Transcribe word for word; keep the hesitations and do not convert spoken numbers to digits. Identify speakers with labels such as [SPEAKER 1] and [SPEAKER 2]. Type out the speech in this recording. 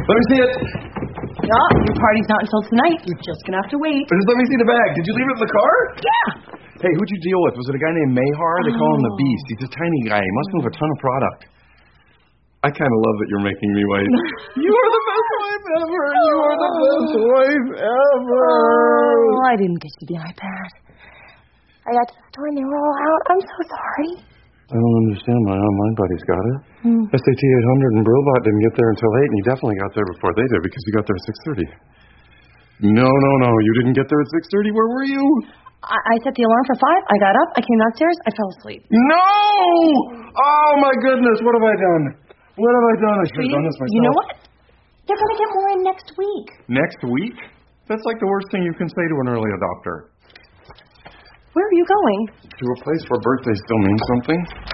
[SPEAKER 1] Let me see it.
[SPEAKER 2] Yeah, your party's not until tonight. You're just gonna have to wait.
[SPEAKER 1] Just let me see the bag. Did you leave it in the car?
[SPEAKER 2] Yeah.
[SPEAKER 1] Hey, who'd you deal with? Was it a guy named Mayhar? They call him the Beast. He's a tiny guy. He must move a ton of product. I kind of love that you're making me wait. You are the best wife ever. You are the best wife ever.
[SPEAKER 2] Oh, I didn't get you the iPad. I got to the store and they were all out. I'm so sorry.
[SPEAKER 1] I don't understand. My online buddy's got it.
[SPEAKER 2] Hmm.
[SPEAKER 1] S A T eight hundred and Brillbot didn't get there until eight, and you definitely got there before they did because you got there at six thirty. No, no, no. You didn't get there at six thirty. Where were you?
[SPEAKER 2] I, I set the alarm for five. I got up. I came downstairs. I fell asleep.
[SPEAKER 1] No! Oh, my goodness. What have I done? What have I done? I should have done this myself.
[SPEAKER 2] You know what? They're going to get more in next week.
[SPEAKER 1] Next week? That's like the worst thing you can say to an early adopter.
[SPEAKER 2] Where are you going?
[SPEAKER 1] To a place where birthdays still mean something.